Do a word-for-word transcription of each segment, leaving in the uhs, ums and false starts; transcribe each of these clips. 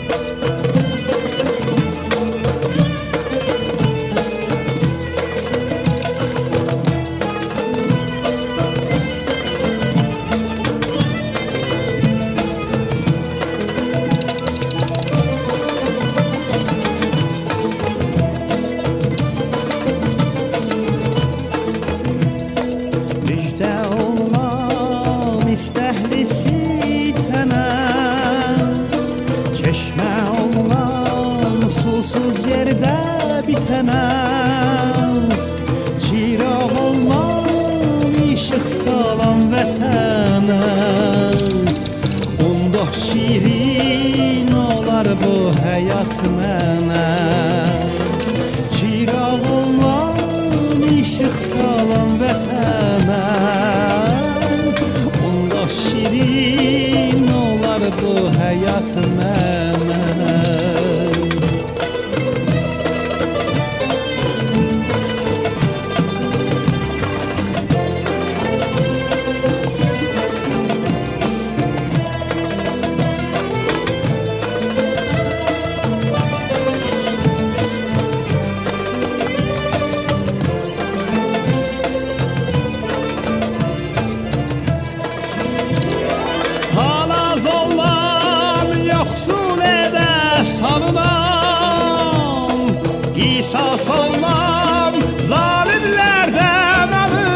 Qisas olmam, zalimlərdən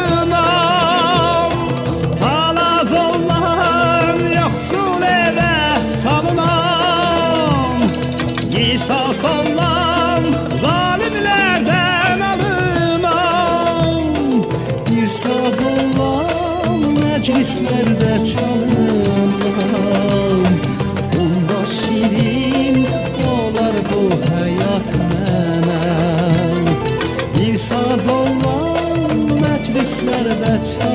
alınam. Palaz olmam, yoxsul evə salınam. Qisas olmam, zalimlərdən alınam. Bir saz olmam, məclislərdə çalınam. Onda şirin olar bu həyat mənə. Bir saz olan məclislərdə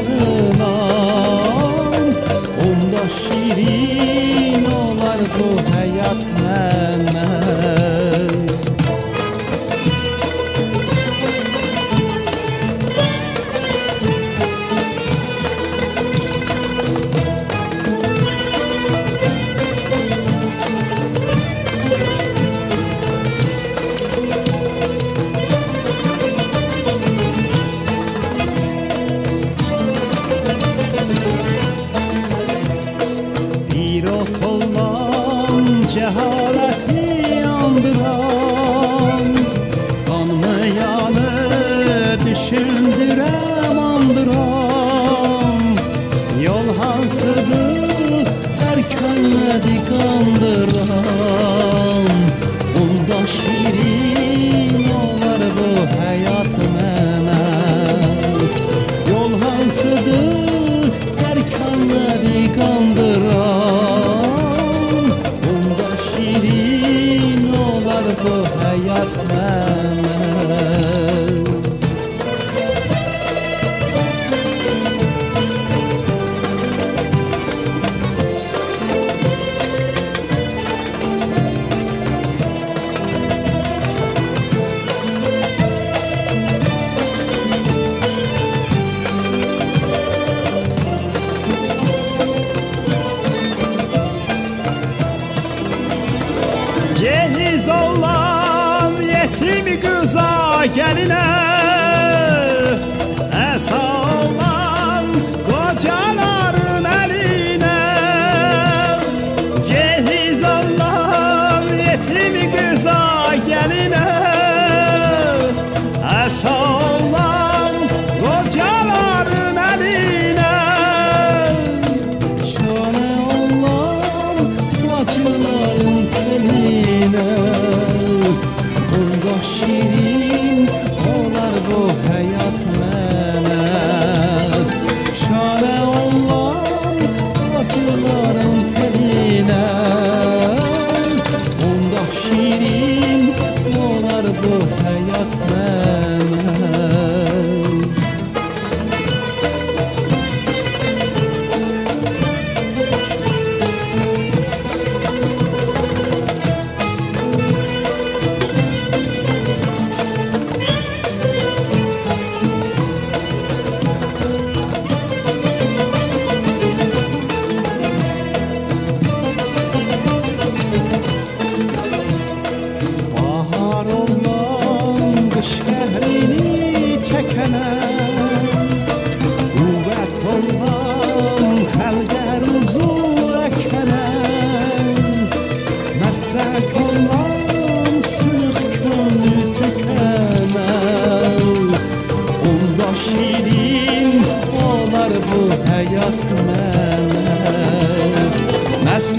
çalınam. Onda şirin olar bu həyat mənə. Cehaleti yandıran, kanmayanı düşündürəm andıran. Yol hansıdır, erkənlədi kandıran. Onda şirin olar bu həyat mənə. Yol hansıdır, erkənlədi kandıran. Şirin olar bu həyat mənə. Cehiz olan yetim qıza gəlinə, əsa olan qocaların əlinə. Cehiz olan yetim qıza gəlinə, əsa olan qocaların əlinə. Şanə olan bacıların telinə. Onda şirin olar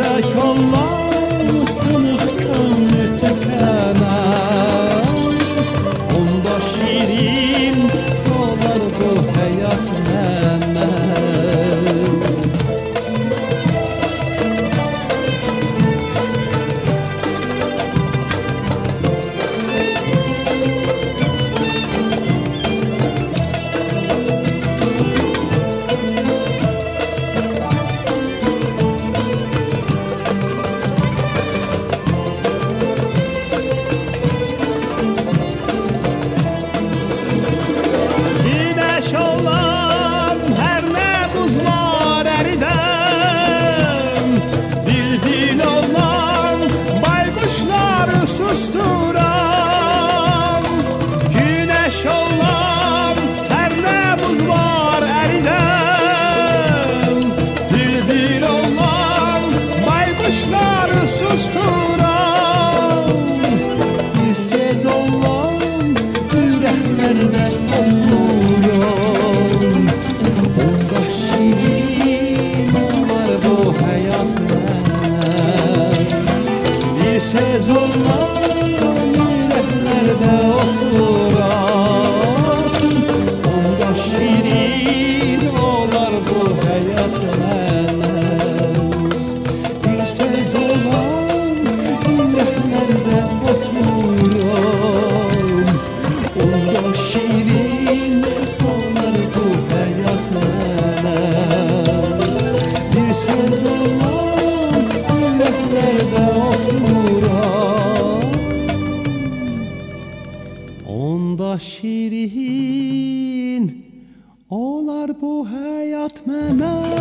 Felek olan sınıf könlü tükenen, onda şirin olar bu hayat mənə. Söz olmaz yüreklerde oturan, onda şirin olar bu hayat mənə. Bir söz olmaz yüreklerde oturan, onda şirin olar bu hayat mənə. Bir söz olmaz yüreklerde onda şirin olar bu hayat mənə.